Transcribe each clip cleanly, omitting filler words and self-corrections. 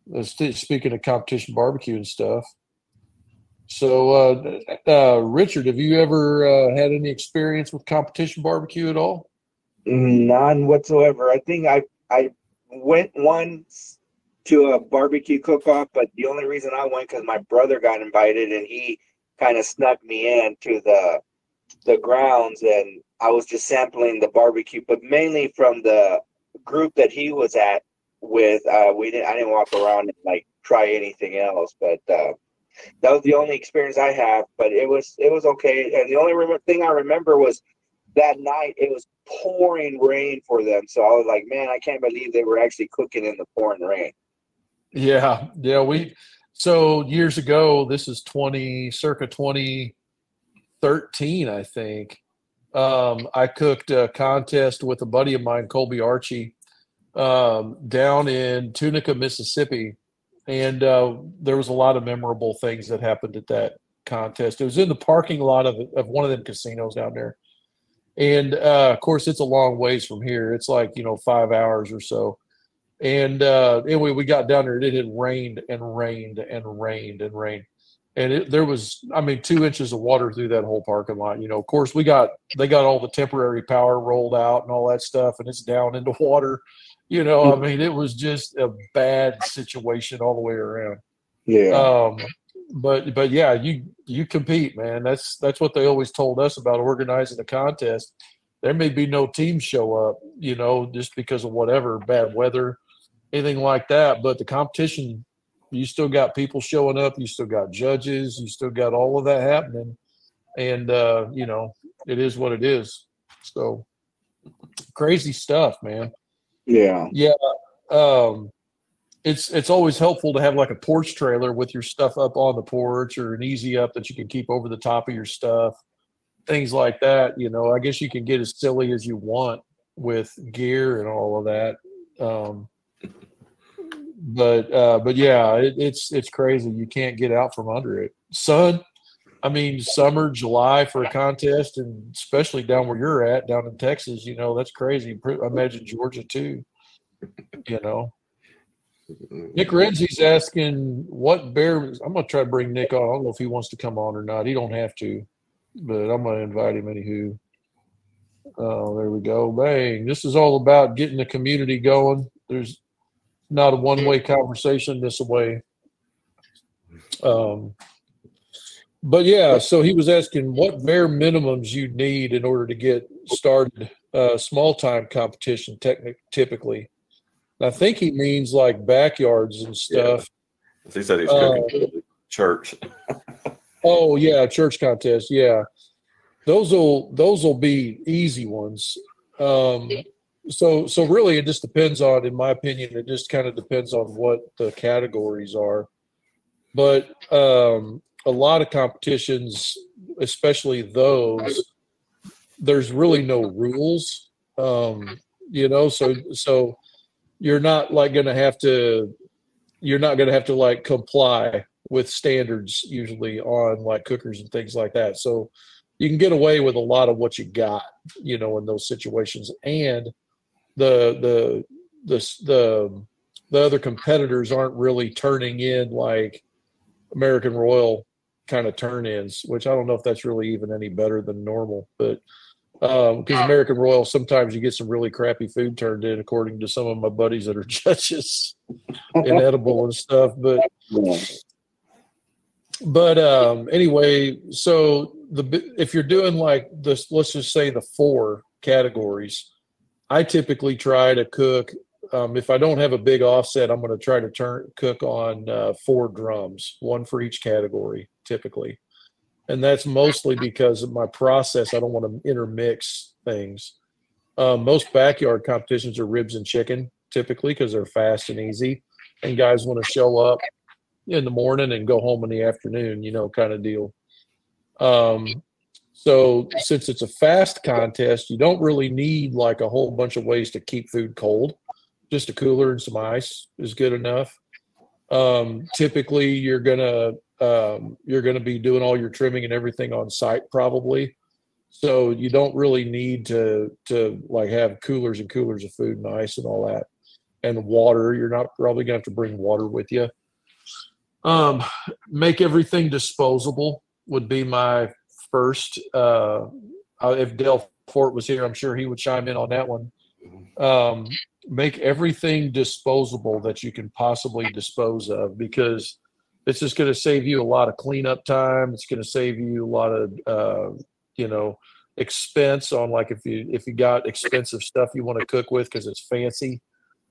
Speaking of competition barbecue and stuff. So, Richard, have you ever had any experience with competition barbecue at all? None whatsoever. I think I went once to a barbecue cook-off, but the only reason I went because my brother got invited and he kind of snuck me in to the grounds, and I was just sampling the barbecue, but mainly from the group that he was at with. I didn't walk around and like try anything else, but that was the only experience I have. But it was okay, and the only thing I remember was that night it was pouring rain for them. So I was like, man, I can't believe they were actually cooking in the pouring rain. Yeah, yeah. So years ago, this is circa 2013, I think. I cooked a contest with a buddy of mine, Colby Archie, down in Tunica, Mississippi, and there was a lot of memorable things that happened at that contest. It was in the parking lot of one of them casinos down there, and of course, it's a long ways from here. It's like 5 hours or so. And anyway, we got down there, and it had rained and rained and rained and rained, and there was, I mean, 2 inches of water through that whole parking lot. Of course, they got all the temporary power rolled out and all that stuff, and it's down into water. I mean, it was just a bad situation all the way around. Yeah. Um, but yeah, you compete, man. That's what they always told us about organizing a contest. There may be no team show up, just because of whatever bad weather, anything like that. But the competition, you still got people showing up, you still got judges, you still got all of that happening, and it is what it is. So crazy stuff, man. Yeah. Yeah. Um, it's always helpful to have like a porch trailer with your stuff up on the porch, or an easy up that you can keep over the top of your stuff, things like that. I guess you can get as silly as you want with gear and all of that. Um, but yeah, it's crazy. You can't get out from under it. Sun, I mean, summer, July for a contest, and especially down where you're at, down in Texas, that's crazy. I imagine Georgia too. You know, Nick Renzi's asking what bear. I'm gonna try to bring Nick on. I don't know if he wants to come on or not. He don't have to, but I'm gonna invite him anywho. Oh, there we go. Bang. This is all about getting the community going. There's not a one-way conversation this way. Um, but yeah, so he was asking what bare minimums you need in order to get started small time competition typically. And I think he means like backyards and Yeah. stuff. He said he was cooking for the church. Oh yeah, church contest. Yeah, those will be easy ones. Um, so really, it just depends on, in my opinion, it just kind of depends on what the categories are. But a lot of competitions, especially those, there's really no rules. So you're not like going to have to. You're not going to have to like comply with standards usually on like cookers and things like that. So you can get away with a lot of what you got, in those situations. And the the other competitors aren't really turning in like American Royal kind of turn-ins, which I don't know if that's really even any better than normal. But because American Royal, sometimes you get some really crappy food turned in, according to some of my buddies that are judges, inedible and stuff. But anyway, so if you're doing like this, let's just say the 4 categories, I typically try to cook. If I don't have a big offset, I'm going to try to cook on 4 drums, one for each category, typically. And that's mostly because of my process. I don't want to intermix things. Most backyard competitions are ribs and chicken, typically, because they're fast and easy. And guys want to show up in the morning and go home in the afternoon, kind of deal. So since it's a fast contest, you don't really need like a whole bunch of ways to keep food cold. Just a cooler and some ice is good enough. Typically, you're gonna be doing all your trimming and everything on site probably, so you don't really need to like have coolers and coolers of food and ice and all that. and water. You're not probably gonna have to bring water with you. Make everything disposable would be my first. If Dale Fort was here, I'm sure he would chime in on that one. Make everything disposable that you can possibly dispose of, because it's just going to save you a lot of cleanup time. It's going to save you a lot of, expense on, like, if you got expensive stuff you want to cook with because it's fancy,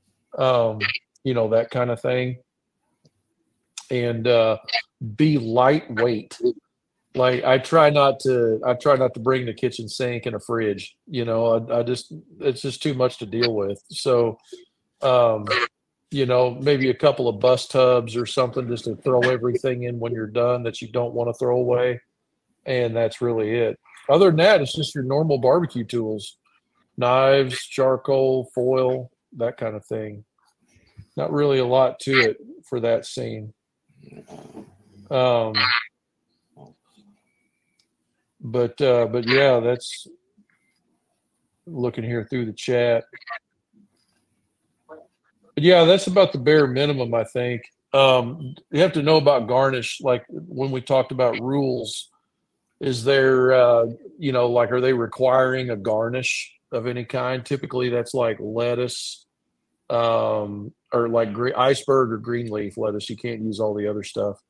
that kind of thing. And be lightweight. Like, I try not to bring the kitchen sink and a fridge. It's just too much to deal with. So, maybe a couple of bus tubs or something just to throw everything in when you're done that you don't want to throw away. And that's really it. Other than that, it's just your normal barbecue tools, knives, charcoal, foil, that kind of thing. Not really a lot to it for that scene. But yeah, that's looking here through the chat. But yeah, that's about the bare minimum, I think. You have to know about garnish. Like when we talked about rules, is there, are they requiring a garnish of any kind? Typically that's like lettuce, or like iceberg or green leaf lettuce. You can't use all the other stuff.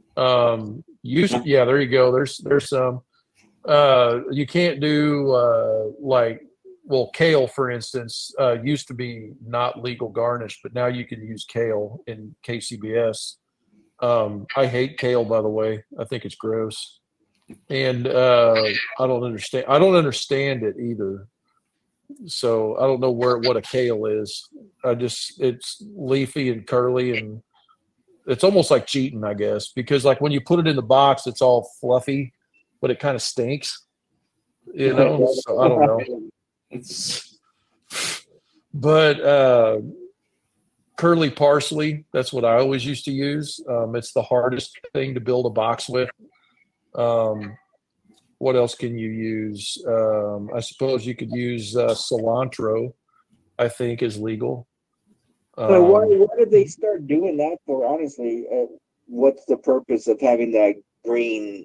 Yeah, there you go. There's some. You can't do kale, for instance, used to be not legal garnish, but now you can use kale in KCBS. I hate kale, by the way. I think it's gross, and I don't understand it either. So I don't know what a kale is. It's leafy and curly, and it's almost like cheating, I guess, because like when you put it in the box, it's all fluffy, but it kind of stinks, so I don't know. But curly parsley, that's what I always used to use. It's the hardest thing to build a box with. What else can you use? I suppose you could use cilantro, I think is legal. Why did they start doing that for, honestly? What's the purpose of having that green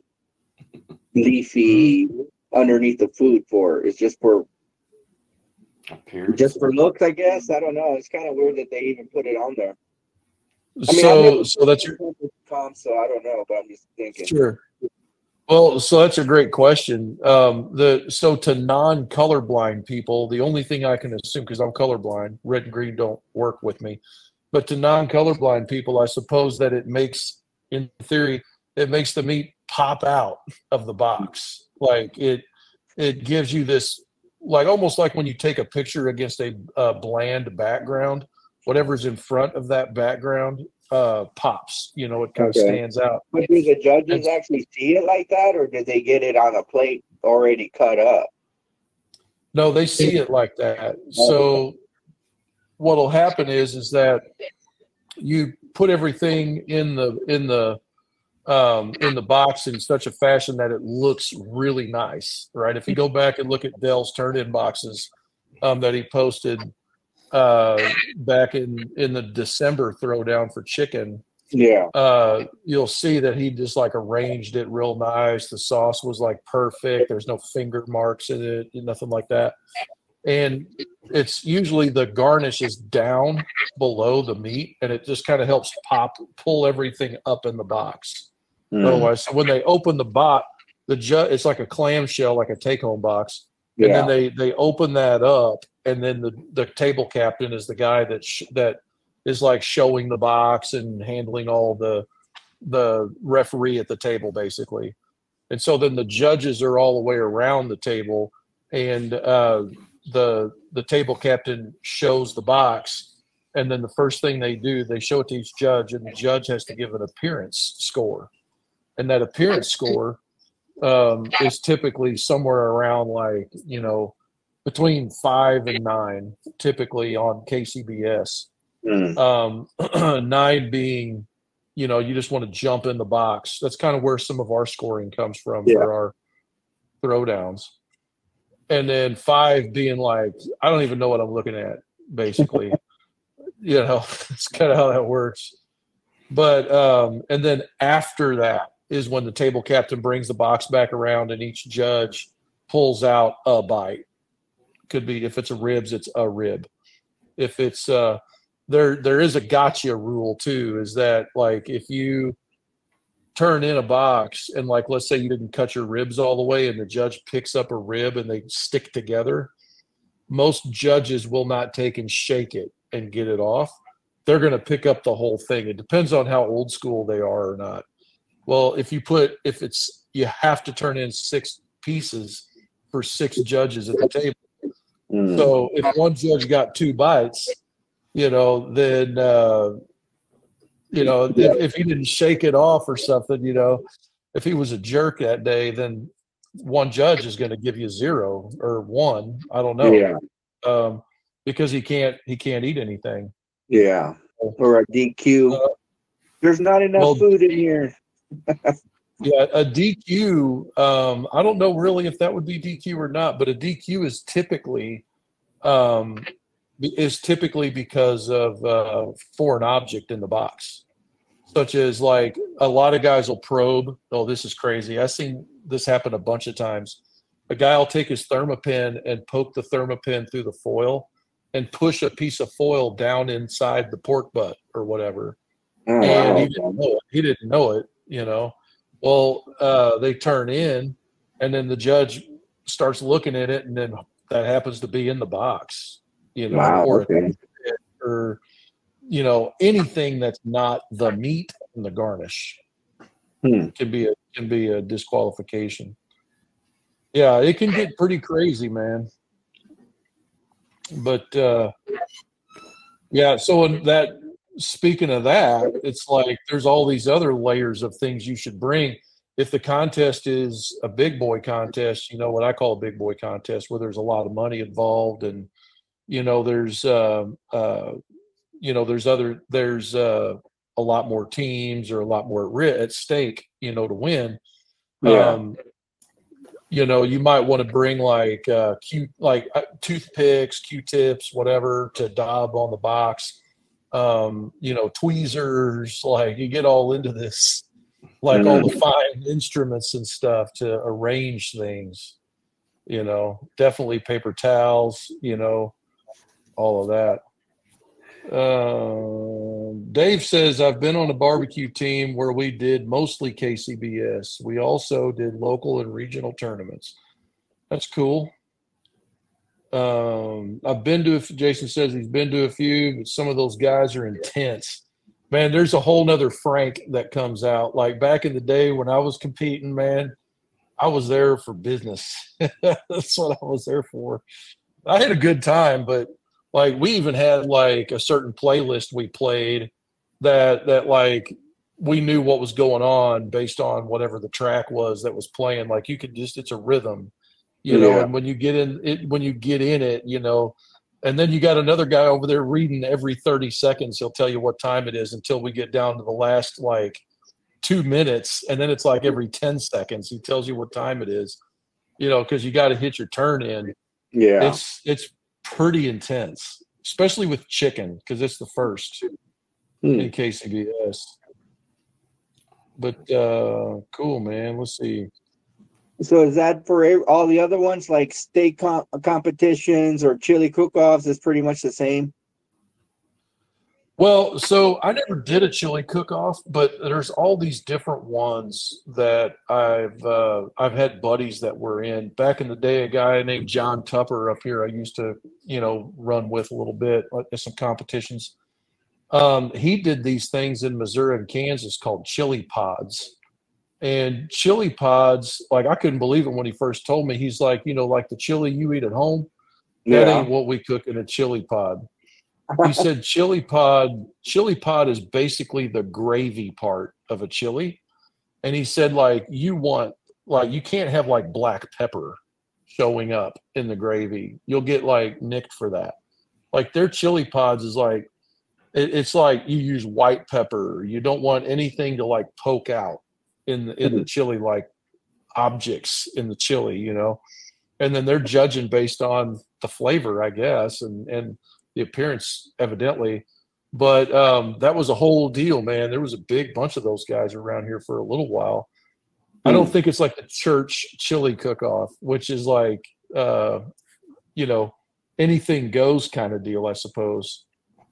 leafy underneath the food for? It's just for appearance. Just for looks, I guess. I don't know. It's kind of weird that they even put it on there. I mean, so that's your so I don't know, but I'm just thinking. Sure. Well, so that's a great question. So to non-colorblind people, the only thing I can assume, because I'm colorblind, red and green don't work with me, but to non-colorblind people, I suppose that in theory, it makes the meat pop out of the box. Like it gives you this, like almost like when you take a picture against a bland background, whatever's in front of that background pops. It kind of stands out. But do the judges actually see it like that, or did they get it on a plate already cut up? No, they see it like that. So what'll happen is that you put everything in the box in such a fashion that it looks really nice, right? If you go back and look at Dell's turn-in boxes that he posted back in the December throwdown for chicken, you'll see that he just like arranged it real nice. The sauce was like perfect. There's no finger marks in it, nothing like that. And it's usually the garnish is down below the meat, and it just kind of helps pull everything up in the box. Otherwise, so when they open the box, it's like a clamshell, like a take-home box. And then they open that up, and then the table captain is the guy that is like showing the box and handling all the referee at the table, basically. And so then the judges are all the way around the table, and the table captain shows the box, and then the first thing they do, they show it to each judge, and the judge has to give an appearance score. And that appearance score is typically somewhere around between 5 and 9, typically on KCBS. 9 being, you just want to jump in the box. That's kind of where some of our scoring comes from for our throwdowns. And then 5 being like, I don't even know what I'm looking at, basically. it's kind of how that works. But and then after that is when the table captain brings the box back around and each judge pulls out a bite. Could be, if it's a ribs, it's a rib. If it's there is a gotcha rule too, is that like if you turn in a box and like let's say you didn't cut your ribs all the way and the judge picks up a rib and they stick together, most judges will not take and shake it and get it off. They're going to pick up the whole thing. It depends on how old school they are or not. Well, if it's you have to turn in 6 pieces for 6 judges at the table. So if one judge got 2 bites, then if he didn't shake it off or something, if he was a jerk that day, then one judge is going to give you 0 or 1. I don't know. Yeah. Because he can't eat anything. Yeah. Or a DQ. There's not enough food in here. Yeah, a DQ. I don't know really if that would be DQ or not, but a DQ is typically because of foreign object in the box, such as like a lot of guys will probe. Oh, this is crazy. I've seen this happen a bunch of times. A guy will take his Thermopin and poke the Thermopin through the foil and push a piece of foil down inside the pork butt or whatever. And he didn't know it. He didn't know it, Well, they turn in, and then the judge starts looking at it, and then that happens to be in the box, or anything that's not the meat and the garnish can be a disqualification. Yeah, it can get pretty crazy, man. But yeah, so in that. Speaking of that, it's like there's all these other layers of things you should bring. If the contest is a big boy contest, what I call a big boy contest, where there's a lot of money involved, and there's there's a lot more teams or a lot more at stake, to win. Yeah. You might want to bring like toothpicks, Q-tips, whatever, to daub on the box. Tweezers, like you get all into this, like all the fine instruments and stuff to arrange things, definitely paper towels, all of that. Dave says, I've been on a barbecue team where we did mostly KCBS. We also did local and regional tournaments. That's cool. I've been to, Jason says he's been to a few, but some of those guys are intense. Man, there's a whole nother Frank that comes out. Like back in the day when I was competing, man, I was there for business. That's what I was there for. I had a good time, but like we even had like a certain playlist we played that like we knew what was going on based on whatever the track was that was playing. Like you could just, it's a rhythm. And when you get in it, and then you got another guy over there reading every 30 seconds. He'll tell you what time it is until we get down to the last like 2 minutes. And then it's like every 10 seconds, he tells you what time it is, cause you got to hit your turn in. Yeah. It's pretty intense, especially with chicken. Cause it's the first in KCBS, but, cool, man. Let's see. So is that for all the other ones, like steak competitions or chili cook-offs? Is pretty much the same? Well, so I never did a chili cook-off, but there's all these different ones that I've had buddies that were in. Back in the day, a guy named John Tupper up here I used to, run with a little bit at some competitions. He did these things in Missouri and Kansas called chili pods. And chili pods, like I couldn't believe it when he first told me. He's like, like the chili you eat at home, that ain't what we cook in a chili pod. He said chili pod is basically the gravy part of a chili. And he said, like, you can't have like black pepper showing up in the gravy. You'll get like nicked for that. Like their chili pods is like, it's like you use white pepper. You don't want anything to like poke out in the chili, like objects in the chili, and then they're judging based on the flavor, I guess, and the appearance, evidently. But that was a whole deal, man. There was a big bunch of those guys around here for a little while. I don't think it's like the church chili cook-off, which is like, anything goes kind of deal, I suppose.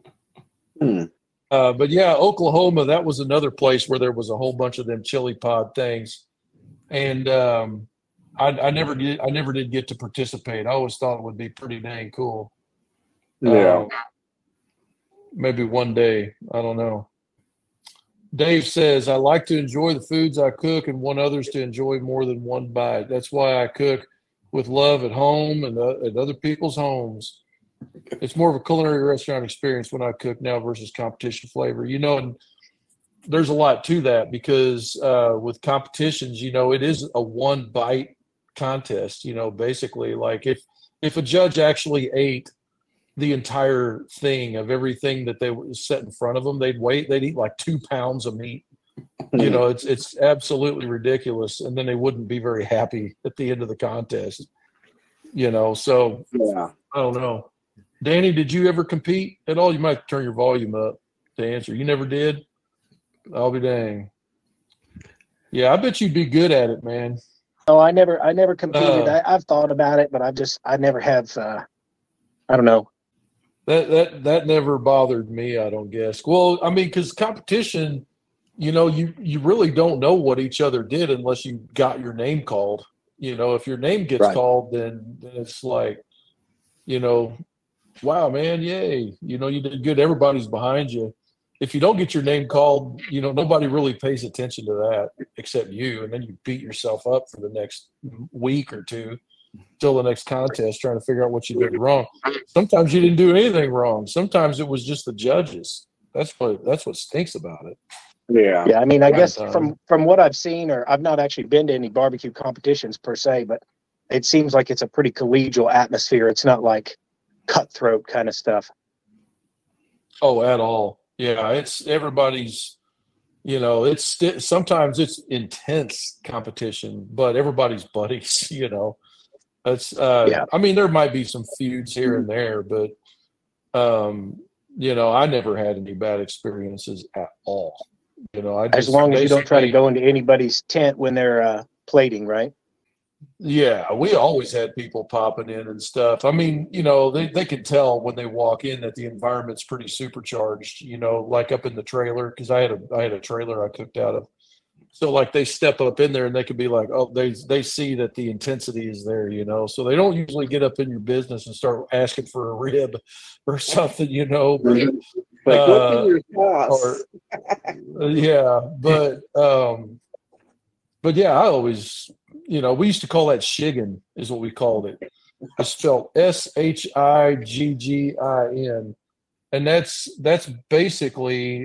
But yeah, Oklahoma, that was another place where there was a whole bunch of them chili pod things. And I never did get to participate. I always thought it would be pretty dang cool. Yeah. Maybe one day. I don't know. Dave says, I like to enjoy the foods I cook and want others to enjoy more than one bite. That's why I cook with love at home and at other people's homes. It's more of a culinary restaurant experience when I cook now versus competition flavor. And there's a lot to that because with competitions, it is a one bite contest, basically. Like if a judge actually ate the entire thing of everything that they set in front of them, they'd eat like 2 pounds of meat. It's absolutely ridiculous. And then they wouldn't be very happy at the end of the contest, so Yeah. I don't know. Danny, did you ever compete at all? You might turn your volume up to answer. You never did? I'll be dang. Yeah, I bet you'd be good at it, man. Oh, I never competed. I've thought about it, but I never have. I don't know. That never bothered me, I don't guess. Well, I mean, because competition, you really don't know what each other did unless you got your name called. If your name gets called, then it's like, wow, man, yay. You did good. Everybody's behind you. If you don't get your name called, nobody really pays attention to that except you. And then you beat yourself up for the next week or two till the next contest trying to figure out what you did wrong. Sometimes you didn't do anything wrong. Sometimes it was just the judges. That's what stinks about it. Yeah. Yeah. I mean, I guess from what I've seen, or I've not actually been to any barbecue competitions per se, but it seems like it's a pretty collegial atmosphere. It's not like cutthroat kind of stuff. Oh, at all. Yeah. It's everybody's, sometimes it's intense competition, but everybody's buddies, That's I mean, there might be some feuds here and there, but I never had any bad experiences at all. As long as you don't try to go into anybody's tent when they're plating, right? Yeah, we always had people popping in and stuff. I mean, they can tell when they walk in that the environment's pretty supercharged, like up in the trailer, because I had a trailer I cooked out of. So like they step up in there and they could be like, oh, they see that the intensity is there, so they don't usually get up in your business and start asking for a rib or something, Like, what's in your sauce? Yeah, but yeah, I always, we used to call that shiggin is what we called it. It's spelled SHIGGIN. And that's basically,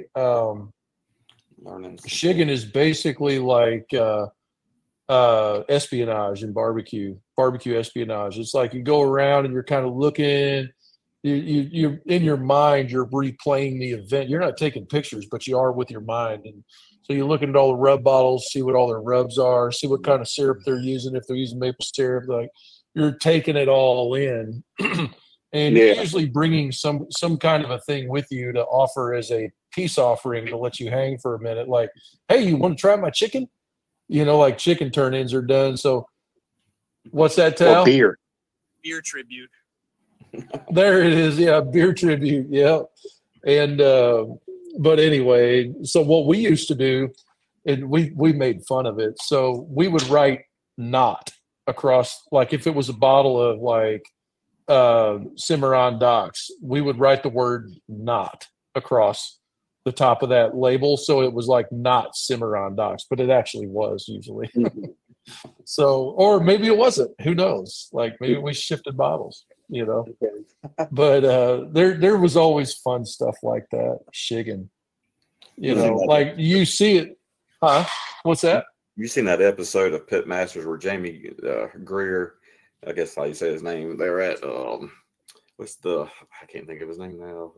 shiggin is basically like espionage and barbecue espionage. It's like you go around and you're kind of looking, you in your mind, you're replaying the event. You're not taking pictures, but you are with your mind. And so you're looking at all the rub bottles, see what all their rubs are, see what kind of syrup they're using. If they're using maple syrup, like you're taking it all in. And you're usually bringing some kind of a thing with you to offer as a peace offering to let you hang for a minute. Like, hey, you want to try my chicken? Like chicken turn-ins are done. So what's that, Tal? Beer tribute. There it is. Yeah, beer tribute. Yeah. And but anyway, so what we used to do, and we made fun of it. So we would write "not" across, like if it was a bottle of like Cimarron Docks, we would write the word "not" across the top of that label, so it was like not Cimarron Docks, but it actually was usually. So, or maybe it wasn't. Who knows? Like maybe we shifted bottles, But there was always fun stuff like that. Shiggin, like you see it. Huh? What's that? You seen that episode of Pit Masters where Jamie Greer, I guess how you say his name, they're at I can't think of his name now.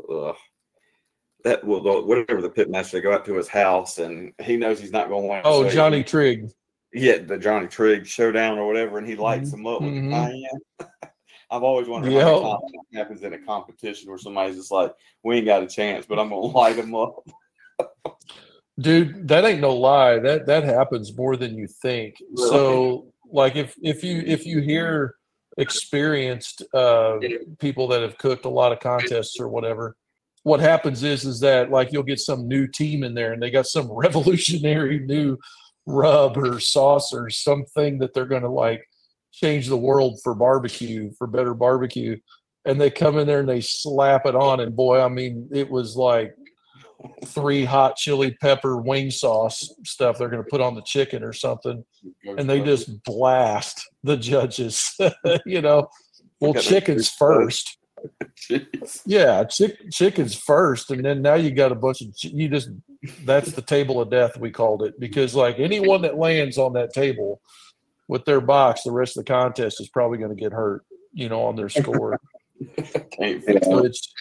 Whatever the pit master, they go out to his house and he knows he's not going to win. Oh, Johnny Trigg. Yeah, the Johnny Trigg showdown or whatever, and he lights them up with I've always wondered Yeah. how many times it happens in a competition where somebody's just like, we ain't got a chance, but I'm gonna light them up. Dude, that ain't no lie. That happens more than you think. Really? So, like, if you hear experienced people that have cooked a lot of contests or whatever, what happens is that like you'll get some new team in there and they got some revolutionary new rub or sauce or something that they're going to like change the world for barbecue, for better barbecue, and they come in there and they slap it on, and boy, I mean, it was like 3 hot chili pepper wing sauce stuff they're going to put on the chicken or something, and they just blast the judges. You know, well, chicken's first. Jeez. Yeah, chicken's first, and then now you got a bunch of that's the table of death, we called it, because like anyone that lands on that table with their box the rest of the contest is probably going to get hurt, you know, on their score. Can't fix it. Which,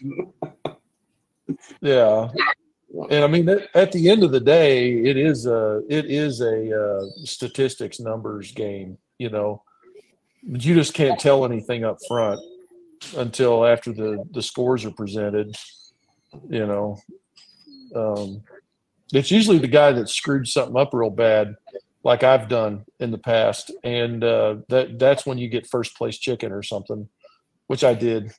yeah. And I mean, at the end of the day, it is a statistics numbers game, you know. But you just can't tell anything up front until after the scores are presented, you know. It's usually the guy that screwed something up real bad, like I've done in the past, and that's when you get first place chicken or something, which I did.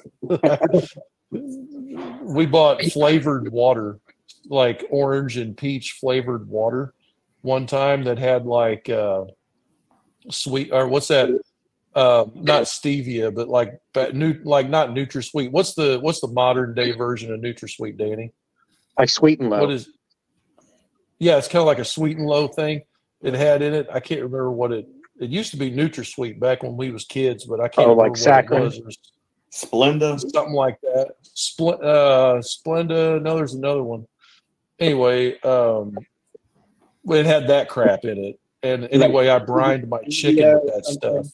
We bought flavored water, like orange and peach flavored water, one time that had like sweet, or what's that? Not stevia, but like not NutraSweet. What's the modern day version of NutraSweet, Danny? Like Sweet and Low. What is? Yeah, it's kind of like a sweet and low thing. It had in it. I can't remember what it used to be NutraSweet back when we was kids, but I can't remember what Saccharin. it was. It was Splenda. something like that. Splenda. No, there's another one. Anyway, it had that crap in it. And anyway, I brined my chicken with that stuff.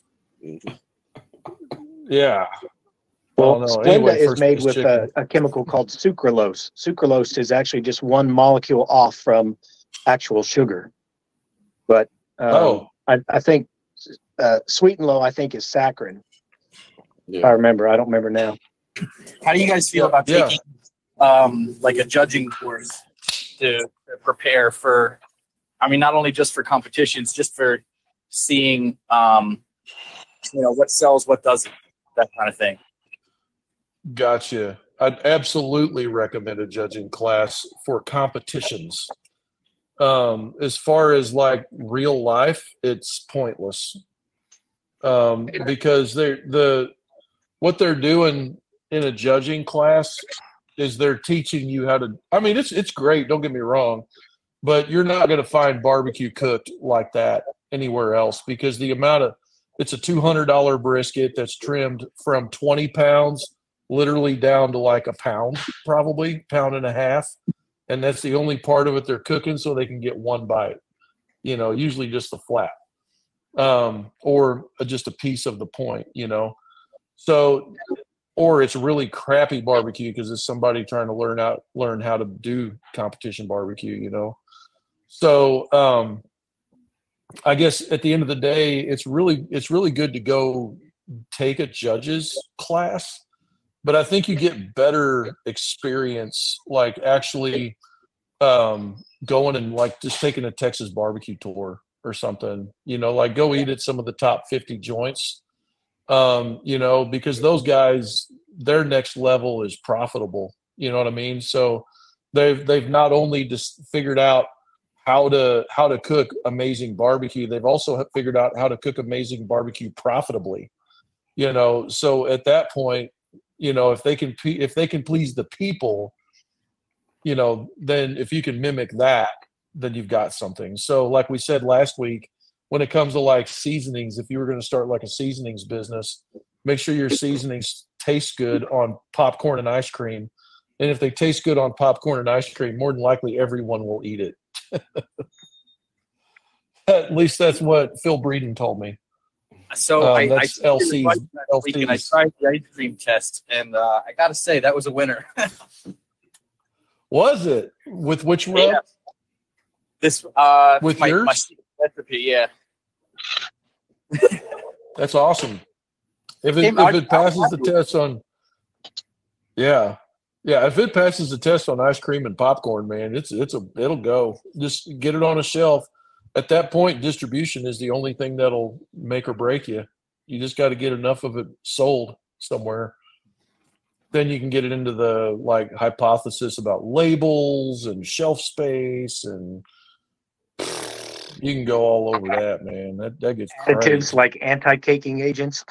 Yeah. Well, no. Splenda Anyway, is first made place with chicken. a chemical called sucralose. Sucralose is actually just one molecule off from actual sugar. But I think Sweet and Low, I think, is saccharin. If I remember. I don't remember now. How do you guys feel about Yeah. taking like a judging course to prepare for, I mean, not only just for competitions, just for seeing, what sells, what doesn't, that kind of thing? Gotcha. I'd absolutely recommend a judging class for competitions. As far as like real life, it's pointless. Because what they're doing in a judging class is they're teaching you how to, I mean, it's great, don't get me wrong, but you're not going to find barbecue cooked like that anywhere else, because it's a $200 brisket that's trimmed from 20 pounds literally down to like a pound, probably pound and a half. And that's the only part of it they're cooking, so they can get one bite, you know, usually just the flat, or just a piece of the point, you know. So, or it's really crappy barbecue because it's somebody trying to learn how to do competition barbecue, you know. So, I guess at the end of the day, it's really good to go take a judge's class, but I think you get better experience like actually going and like just taking a Texas barbecue tour or something, you know, like go eat at some of the top 50 joints, you know, because those guys, their next level is profitable, you know what I mean? So they've not only just figured out how to cook amazing barbecue, they've also figured out how to cook amazing barbecue profitably, you know. So at that point, you know, if they can please the people, you know, then if you can mimic that, then you've got something. So like we said last week, when it comes to like seasonings, if you were going to start like a seasonings business, make sure your seasonings taste good on popcorn and ice cream. And if they taste good on popcorn and ice cream, more than likely everyone will eat it. At least that's what Phil Breeden told me. So that's LC's. And I tried the ice cream test, and I got to say that was a winner. Was it? With which rub? Yeah. This with my yours? recipe, yeah. That's awesome. If it passes the test on, yeah, if it passes the test on ice cream and popcorn, man, it'll go. Just get it on a shelf. At that point, distribution is the only thing that'll make or break you. You just got to get enough of it sold somewhere. Then you can get it into the like hypothesis about labels and shelf space, and you can go all over that, man. That gets Additives crazy. like anti-caking agents.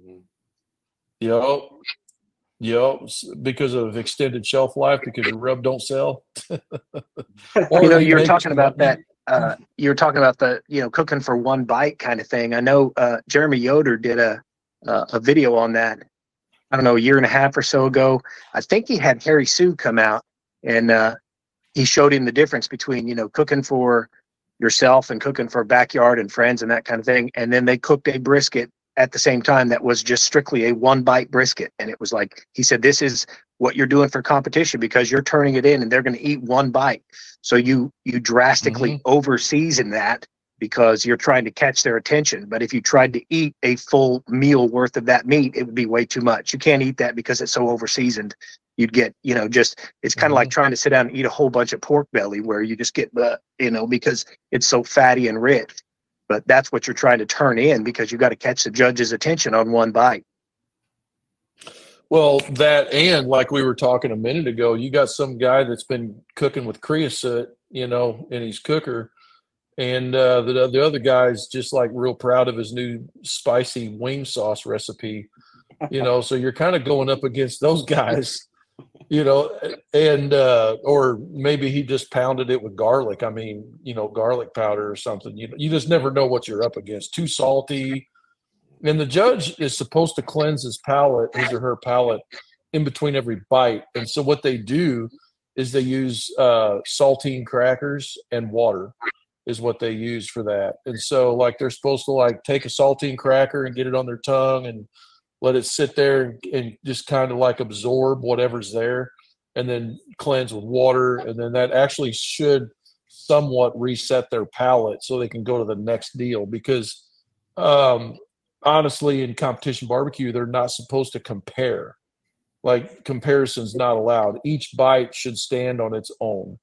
Yep. Because of extended shelf life, because your rub don't sell. Or you're talking about that. You're talking about the cooking for one bite kind of thing. I know Jeremy Yoder did a video on that. I don't know, a year and a half or so ago. I think he had Harry Sue come out and he showed him the difference between, cooking for yourself and cooking for backyard and friends and that kind of thing. And then they cooked a brisket at the same time that was just strictly a one bite brisket. And it was like, he said, this is what you're doing for competition because you're turning it in and they're going to eat one bite. So you drastically over season that because you're trying to catch their attention. But if you tried to eat a full meal worth of that meat, it would be way too much. You can't eat that because it's so over seasoned. You'd get, it's kind of like trying to sit down and eat a whole bunch of pork belly where you just get, because it's so fatty and rich. But that's what you're trying to turn in because you got to catch the judge's attention on one bite. Well, that and like we were talking a minute ago, you got some guy that's been cooking with creosote, in his cooker. And the other guy's just like real proud of his new spicy wing sauce recipe, so you're kind of going up against those guys, and or maybe he just pounded it with garlic. I mean, garlic powder or something. You just never know what you're up against. Too salty. And the judge is supposed to cleanse his or her palate in between every bite. And so what they do is they use saltine crackers and water is what they use for that. And so like they're supposed to like take a saltine cracker and get it on their tongue and let it sit there and just kind of like absorb whatever's there and then cleanse with water. And then that actually should somewhat reset their palate so they can go to the next deal because honestly in competition barbecue, they're not supposed to compare. Like comparison's not allowed. Each bite should stand on its own,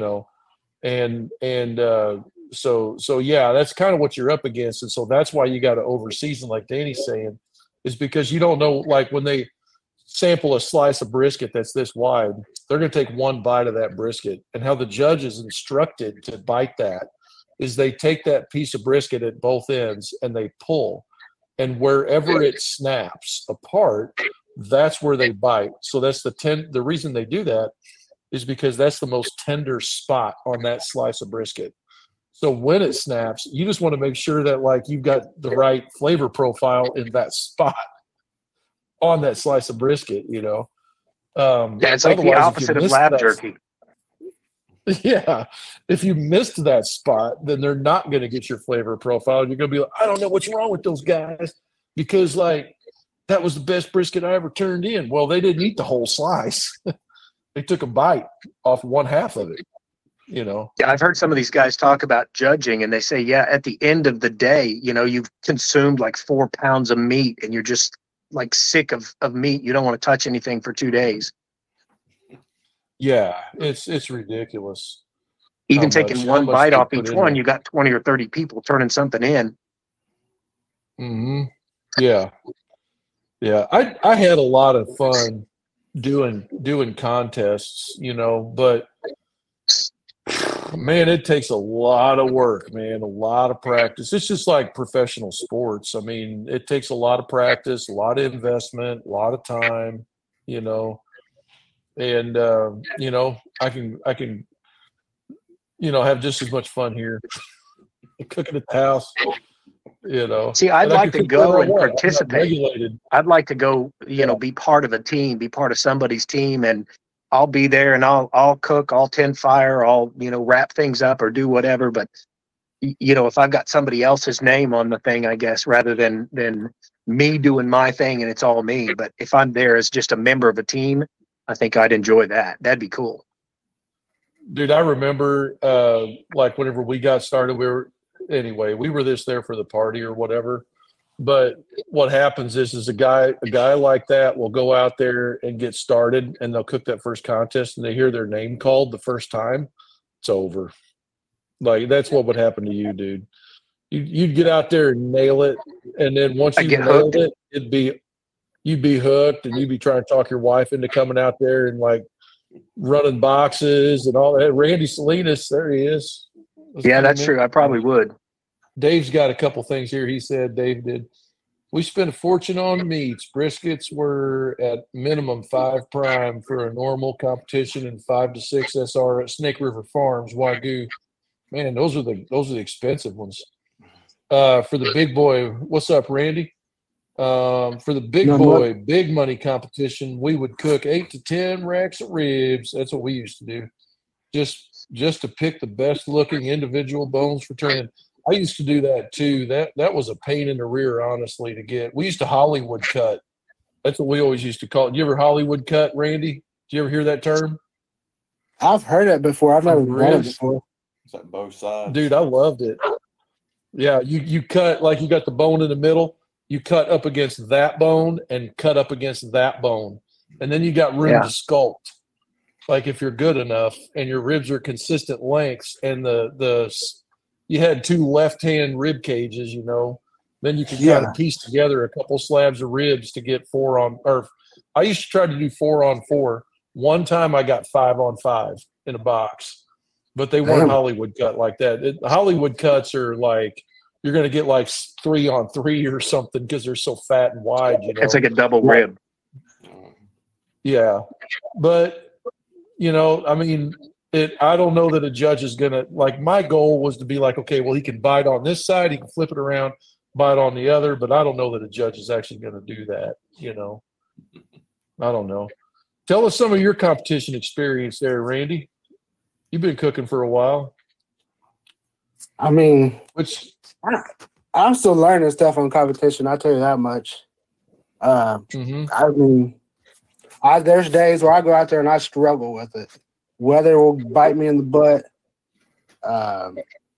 so yeah, that's kind of what you're up against. And so that's why you got to over season, like Danny's saying, is because you don't know, like when they sample a slice of brisket that's this wide, they're going to take one bite of that brisket. And how the judge is instructed to bite that is they take that piece of brisket at both ends and they pull. And wherever it snaps apart, that's where they bite. So that's the reason they do that is because that's the most tender spot on that slice of brisket. So when it snaps, you just want to make sure that like you've got the right flavor profile in that spot on that slice of brisket, Yeah, it's like the opposite of lab jerky. Yeah. If you missed that spot, then they're not going to get your flavor profile. You're going to be like, I don't know what's wrong with those guys because like that was the best brisket I ever turned in. Well, they didn't eat the whole slice. They took a bite off one half of it, Yeah, I've heard some of these guys talk about judging and they say, yeah, at the end of the day, you've consumed like 4 pounds of meat and you're just like sick of meat. You don't want to touch anything for 2 days. Yeah, it's ridiculous. Even taking one bite off each one, you got 20 or 30 people turning something in. Mm-hmm. Yeah. Yeah. I had a lot of fun doing contests, but man, it takes a lot of work, man, a lot of practice. It's just like professional sports. I mean, it takes a lot of practice, a lot of investment, a lot of time, and I can have just as much fun here cooking at the house. See, I'd like to go and participate. I'd like to go, be part of a team, be part of somebody's team, and I'll be there and I'll cook, I'll tend fire, I'll, wrap things up or do whatever. But, if I've got somebody else's name on the thing, I guess, rather than me doing my thing and it's all me. But if I'm there as just a member of a team, I think I'd enjoy that. That'd be cool. Dude, I remember like whenever we got started, we were there for the party or whatever. But what happens is a guy like that will go out there and get started, and they'll cook that first contest, and they hear their name called the first time, it's over. Like that's what would happen to you, dude. You'd get out there and nail it, and then once you nailed it, you'd be hooked, and you'd be trying to talk your wife into coming out there and like running boxes and all that. Randy Salinas, there he is. That's true. I probably would. Dave's got a couple things here. He said, Dave did. We spent a fortune on meats. Briskets were at minimum 5 prime for a normal competition and 5 to 6 SR at Snake River Farms, Wagyu. Man, those are the expensive ones. For the big boy, what's up, Randy? For the big money competition, we would cook 8 to 10 racks of ribs. That's what we used to do. Just to pick the best looking individual bones for training. I used to do that too. That was a pain in the rear, honestly, to get. We used to Hollywood cut. That's what we always used to call it. You ever Hollywood cut, Randy? Did you ever hear that term? I've heard it before. I've never read it before. It's like both sides. Dude, I loved it. Yeah, you cut like you got the bone in the middle. You cut up against that bone and cut up against that bone. And then you got room to sculpt. Like if you're good enough and your ribs are consistent lengths and you had 2 left-hand rib cages, then you could kind of piece together a couple slabs of ribs to get 4 on, or I used to try to do 4 on 4. One time I got 5 on 5 in a box, but they weren't Hollywood cut like that. Hollywood cuts are like, you're going to get like 3 on 3 or something because they're so fat and wide. It's like a double rib. Yeah. But, I mean, I don't know that a judge is going to, like, my goal was to be like, okay, well, he can bite on this side, he can flip it around, bite on the other, but I don't know that a judge is actually going to do that, I don't know. Tell us some of your competition experience there, Randy. You've been cooking for a while. I mean, I'm still learning stuff on competition, I'll tell you that much. I mean, there's days where I go out there and I struggle with it. Weather will bite me in the butt. I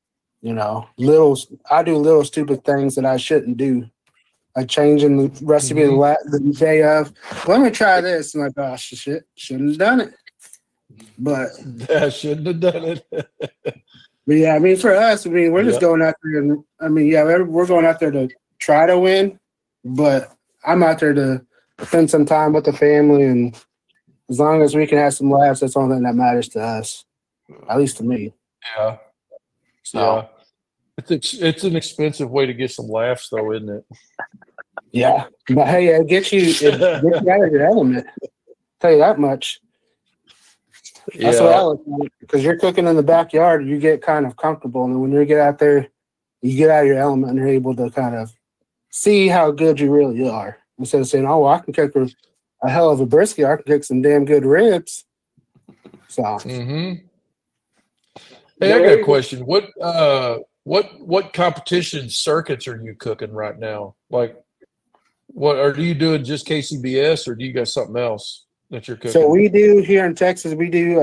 do little stupid things that I shouldn't do. Like changing the recipe the day of. Let me try this. And like, oh, shit, shouldn't have done it. But I shouldn't have done it. But yeah, I mean, for us, we're just going out there and we're going out there to try to win. But I'm out there to spend some time with the family, and as long as we can have some laughs, that's the only thing that matters to us, at least to me. Yeah. So it's an expensive way to get some laughs, though, isn't it? Yeah, but hey, it gets you out of your element. I'll tell you that much. That's what I look at, because you're cooking in the backyard, you get kind of comfortable, and when you get out there, you get out of your element, and you're able to kind of see how good you really are. Instead of saying, "Oh, well, I can cook a hell of a brisket, I can cook some damn good ribs." So, Hey, I got a question. What competition circuits are you cooking right now? Like, are you doing just KCBS, or do you got something else that you're cooking? So we do here in Texas. We do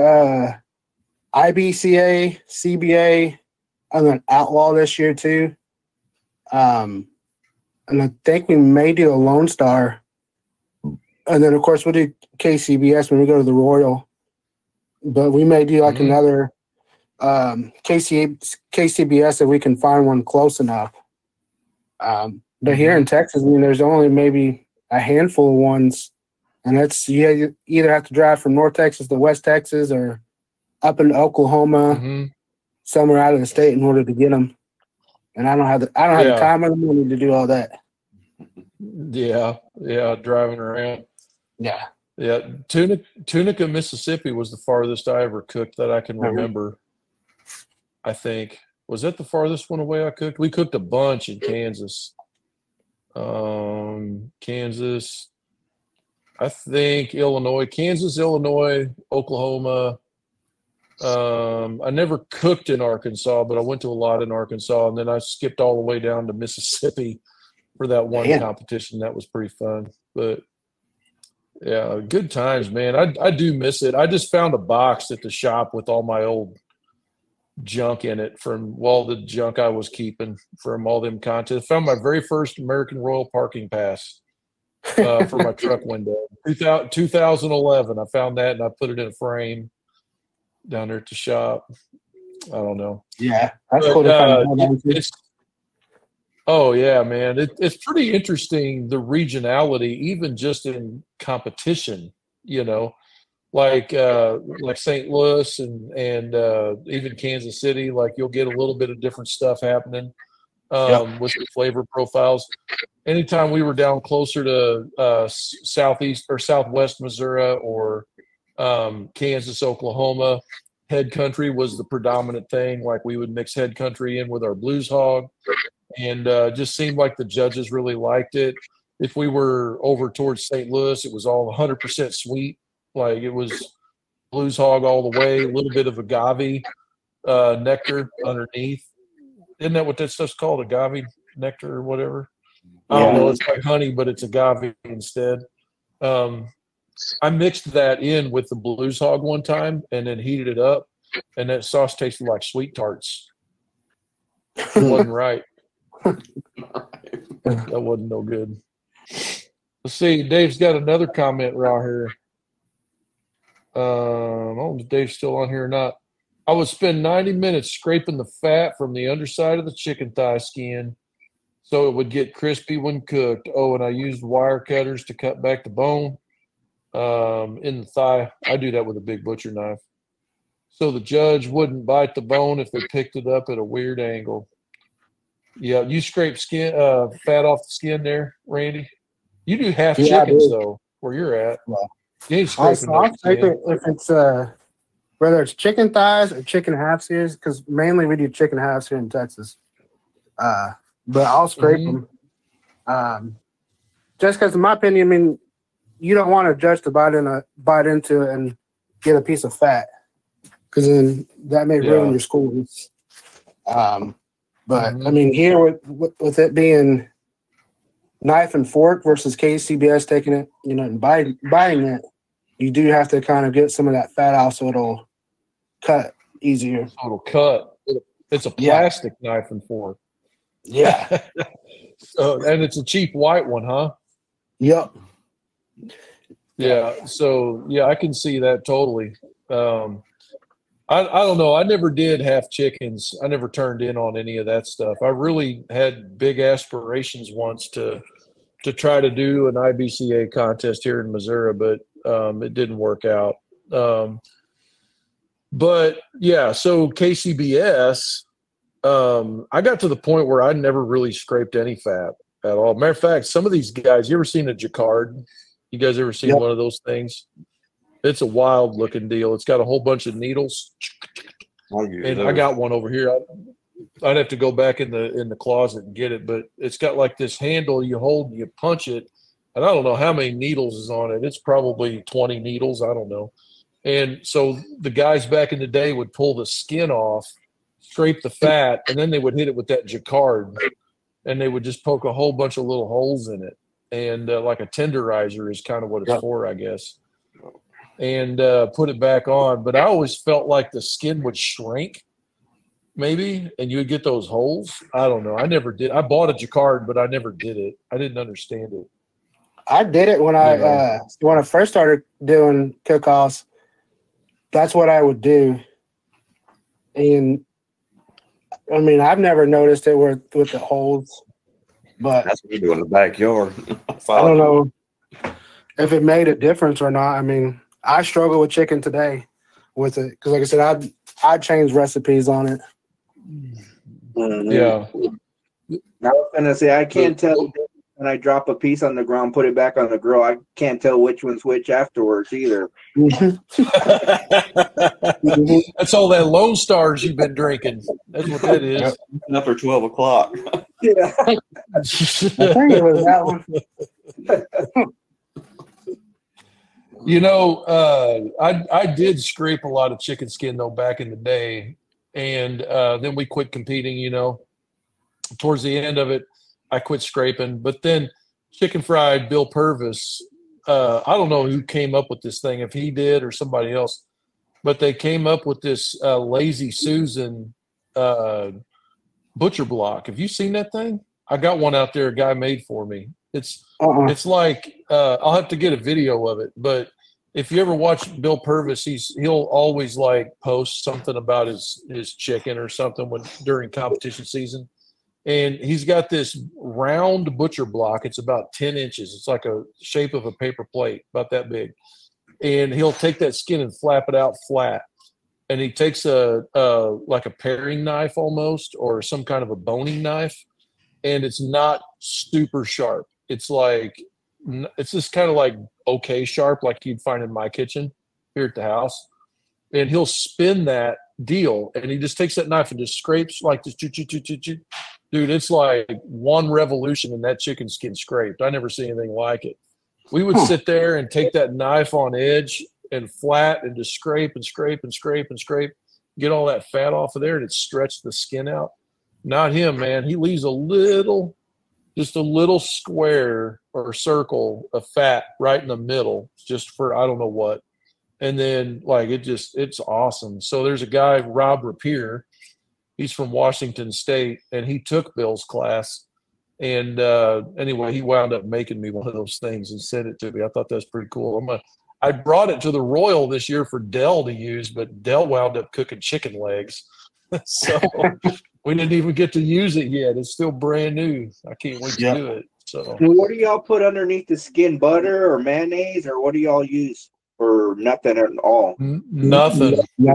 IBCA, CBA, and then Outlaw this year too. And I think we may do a Lone Star. And then, of course, we'll do KCBS when we go to the Royal. But we may do like another KCBS if we can find one close enough. But here in Texas, there's only maybe a handful of ones. And that's, you either have to drive from North Texas to West Texas or up into Oklahoma, somewhere out of the state in order to get them. And I don't have the time or the money to do all that. Yeah, driving around. Yeah. Tunica, Mississippi was the farthest I ever cooked that I can remember. I think. Was that the farthest one away I cooked? We cooked a bunch in Kansas. Kansas. I think Illinois. Kansas, Illinois, Oklahoma. I never cooked in Arkansas, but I went to a lot in Arkansas, and then I skipped all the way down to Mississippi for that one competition. That was pretty fun. But yeah, good times, man. I do miss it. I just found a box at the shop with all my old junk in it from all the junk I was keeping from all them contests. Found my very first American Royal parking pass for my truck window. 2011, I found that and I put it in a frame down there at the shop. I don't know. Yeah, that's cool to kind of hold on to. Oh yeah, man. It's pretty interesting, the regionality, even just in competition, like St. Louis and even Kansas City, like you'll get a little bit of different stuff happening with the flavor profiles. Anytime we were down closer to southeast or southwest Missouri or Kansas, Oklahoma, head country was the predominant thing. Like we would mix head country in with our Blues Hog, and just seemed like the judges really liked it. If we were over towards St. Louis, it was all 100% sweet. Like it was Blues Hog all the way, a little bit of agave nectar underneath. Isn't that what that stuff's called? Agave nectar or whatever? I don't know. It's like honey, but it's agave instead. I mixed that in with the Blues Hog one time and then heated it up, and that sauce tasted like sweet tarts. It wasn't right. That wasn't no good. Let's see. Dave's got another comment right here. I don't know if Dave's still on here or not. I would spend 90 minutes scraping the fat from the underside of the chicken thigh skin so it would get crispy when cooked. Oh, and I used wire cutters to cut back the bone in the thigh. I do that with a big butcher knife. So the judge wouldn't bite the bone if they picked it up at a weird angle. Yeah, you scrape fat off the skin there, Randy? You do half chickens, though, where you're at. Well, you ain't scraping I'll take it if it's whether it's chicken thighs or chicken halves here, because mainly we do chicken halves here in Texas. But I'll scrape them. Just because, in my opinion, I mean, you don't want a judge to bite into it and get a piece of fat, because then that may ruin your scores. But I mean, here with it being knife and fork versus KCBS taking it, and biting it, you do have to kind of get some of that fat out so it'll cut easier. So it'll cut. It's a plastic knife and fork. Yeah. And it's a cheap white one, huh? Yep. Yeah. So I can see that totally. I don't know. I never did half chickens. I never turned in on any of that stuff. I really had big aspirations once to try to do an IBCA contest here in Missouri, but it didn't work out. But yeah, so KCBS, I got to the point where I never really scraped any fat at all. Matter of fact, some of these guys, you ever seen a Jacquard? You guys ever seen one of those things? It's a wild looking deal. It's got a whole bunch of needles. And I got one over here. I'd have to go back in the closet and get it, but it's got like this handle you hold and you punch it. And I don't know how many needles is on it. It's probably 20 needles. I don't know. And so the guys back in the day would pull the skin off, scrape the fat, and then they would hit it with that Jacquard, and they would just poke a whole bunch of little holes in it. And like a tenderizer is kind of what it's for, I guess. And put it back on. But I always felt like the skin would shrink, maybe, and you would get those holes. I don't know. I never did. I bought a Jacquard, but I never did it. I didn't understand it. I did it when I first started doing cook-offs. That's what I would do. And I mean, I've never noticed it with the holes, but that's what we do in the backyard. I don't know if it made a difference or not. I mean, I struggle with chicken today with it because, like I said, I changed recipes on it. Yeah. I was gonna say I can't tell when I drop a piece on the ground, put it back on the grill. I can't tell which one's which afterwards either. That's all that Lone Stars you've been drinking. That's what that is. After 12 o'clock. Yeah. I think it was that one. I did scrape a lot of chicken skin though back in the day, and then we quit competing. Towards the end of it, I quit scraping. But then Chicken Fried Bill Purvis, I don't know who came up with this thing, if he did or somebody else. but they came up with this Lazy Susan butcher block. Have you seen that thing? I got one out there a guy made for me. It's like I'll have to get a video of it, but if you ever watch Bill Purvis, he'll always like post something about his chicken or something during competition season. And he's got this round butcher block. It's about 10 inches. It's like a shape of a paper plate, about that big. And he'll take that skin and flap it out flat. And he takes like a paring knife almost, or some kind of a boning knife. And it's not super sharp. It's just kind of like okay sharp, like you'd find in my kitchen here at the house. And he'll spin that deal, and he just takes that knife and just scrapes like this. Dude, it's like one revolution and that chicken skin scraped. I never see anything like it. We would sit there and take that knife on edge and flat and just scrape and scrape and scrape and scrape, get all that fat off of there, and it stretched the skin out. Not him, man. He leaves just a little square or circle of fat right in the middle, just for I don't know what. And then it's awesome. So there's a guy, Rob Rapier. He's from Washington State, and he took Bill's class. And anyway, he wound up making me one of those things and sent it to me. I thought that's pretty cool. I brought it to the Royal this year for Dell to use, but Dell wound up cooking chicken legs. So we didn't even get to use it yet. It's still brand new. I can't wait to do it. So what do y'all put underneath the skin? Butter or mayonnaise, or what do y'all use? Or nothing at all? Nothing.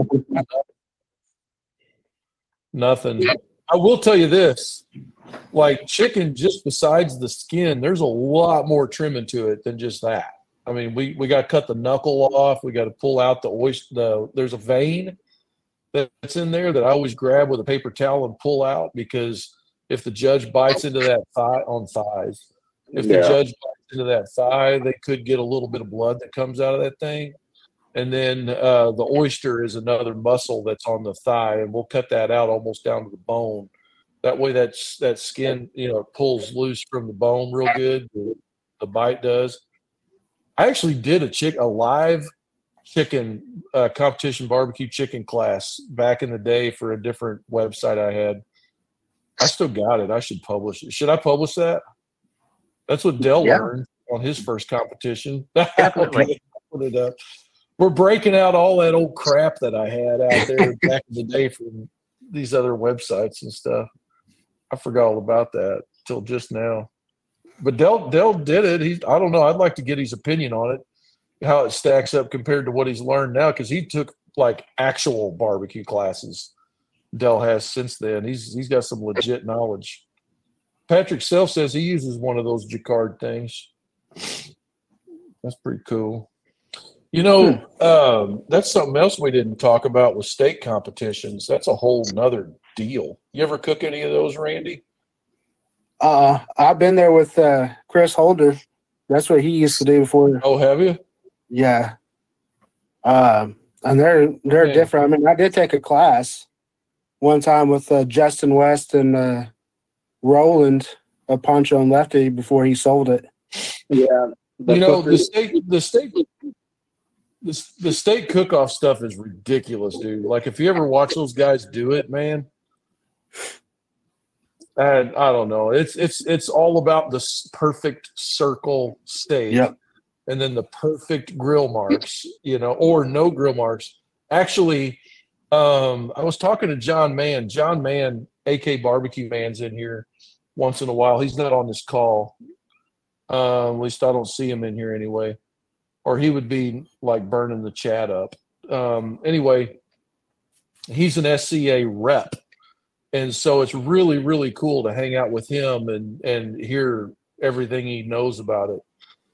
Nothing. I will tell you this. Like chicken, just besides the skin, there's a lot more trimming to it than just that. I mean, we got to cut the knuckle off. We got to pull out the oyster. There's a vein that's in there that I always grab with a paper towel and pull out, because if the judge bites into that thigh on thighs, the judge bites into that thigh, they could get a little bit of blood that comes out of that thing. And then the oyster is another muscle that's on the thigh, and we'll cut that out almost down to the bone. That way that skin, pulls loose from the bone real good. The bite does. I actually did a live chicken competition barbecue chicken class back in the day for a different website I had. I still got it. I should publish it. Should I publish that? That's what Dell learned on his first competition. Definitely. Put it up. We're breaking out all that old crap that I had out there back in the day from these other websites and stuff. I forgot all about that till just now. But Dell did it. I don't know. I'd like to get his opinion on it, how it stacks up compared to what he's learned now, because he took like actual barbecue classes. Dell has since then. He's got some legit knowledge. Patrick Self says he uses one of those Jacquard things. That's pretty cool. That's something else we didn't talk about with steak competitions. That's a whole nother deal. You ever cook any of those, Randy? I've been there with Chris Holder. That's what he used to do before. Oh, have you? Yeah. And they're different. I mean, I did take a class one time with Justin West and Roland, a Poncho and Lefty, before he sold it. Yeah. The steak cook-off stuff is ridiculous, dude. Like, if you ever watch those guys do it, man, and I don't know. It's all about the perfect circle steak, and then the perfect grill marks, or no grill marks. Actually, I was talking to John Mann. John Mann, AK Barbecue Man's in here once in a while. He's not on this call. At least I don't see him in here anyway. Or he would be like burning the chat up. Anyway, he's an SCA rep. And so it's really, really cool to hang out with him and hear everything he knows about it.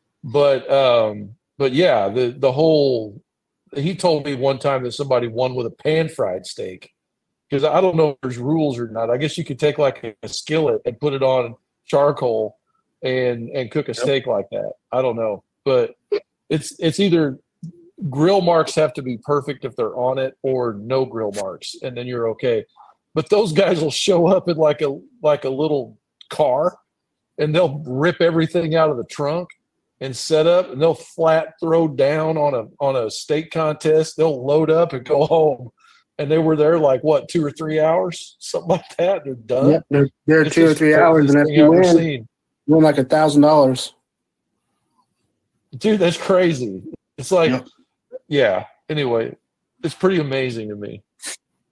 But yeah, the whole, he told me one time that somebody won with a pan fried steak, because I don't know if there's rules or not. I guess you could take like a skillet and put it on charcoal and cook a steak like that. I don't know, but it's either grill marks have to be perfect if they're on it, or no grill marks, and then you're okay. But those guys will show up in like a little car, and they'll rip everything out of the trunk and set up, and they'll flat throw down on a state contest. They'll load up and go home. And they were there like what, 2 or 3 hours, something like that. They're done. Yep, they're 2 or 3 hours, and if you win like $1,000. Dude, that's crazy. It's like, yeah. Anyway, it's pretty amazing to me.